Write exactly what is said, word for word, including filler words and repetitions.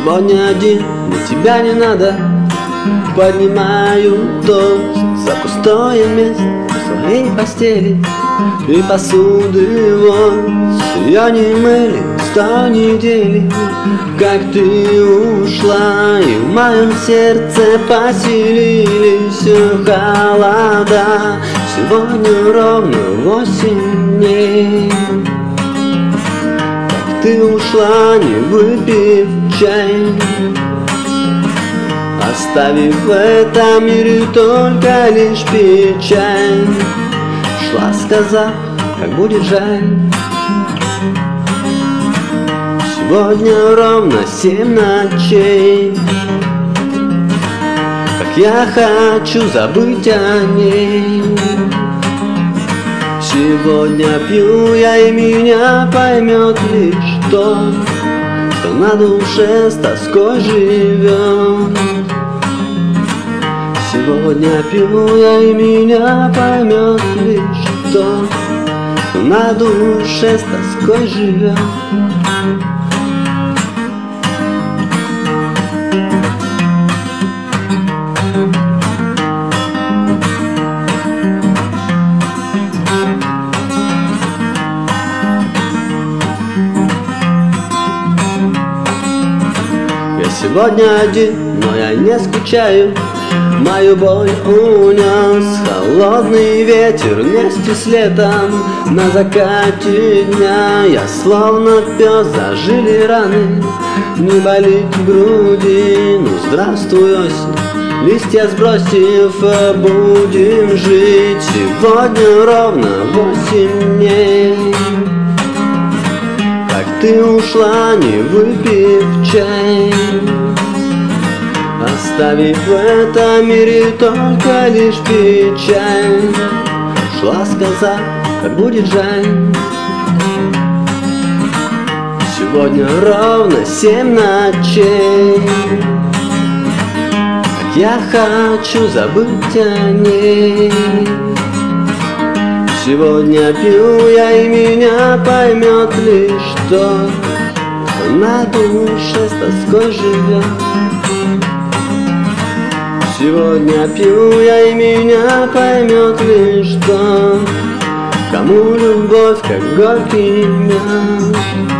Сегодня один, мне тебя не надо. Поднимаю тост за пустое место в своей постели. И посуды вот ее не мыли сто недель. Как ты ушла, и в моем сердце поселились холода. Сегодня ровно восемь дней. Как ты ушла, не выпив чай, оставив в этом мире только лишь печаль. Шла, сказав, как будет жаль. Сегодня ровно семь ночей. Как я хочу забыть о ней. Сегодня пью я, и меня поймет лишь тот, кто на душе с тоской живет. Сегодня пью я, и меня поймет лишь тот, кто на душе с тоской живет. Я сегодня один, но я не скучаю. Мою боль унес холодный ветер вместе с летом. На закате дня я словно пес, зажили раны. Не болит в груди, ну здравствуй, осень. Листья сбросив, будем жить. Сегодня ровно восемь дней. Как ты ушла, не выпив чай, оставив в этом мире только лишь печаль. Шла, сказав, как будет жаль. Сегодня ровно семь ночей. Как я хочу забыть о ней. Сегодня пью я, и меня поймет лишь тот, кто на душе с тоской живет. Сегодня пью я, и меня поймет лишь тот, кому любовь как горький мед.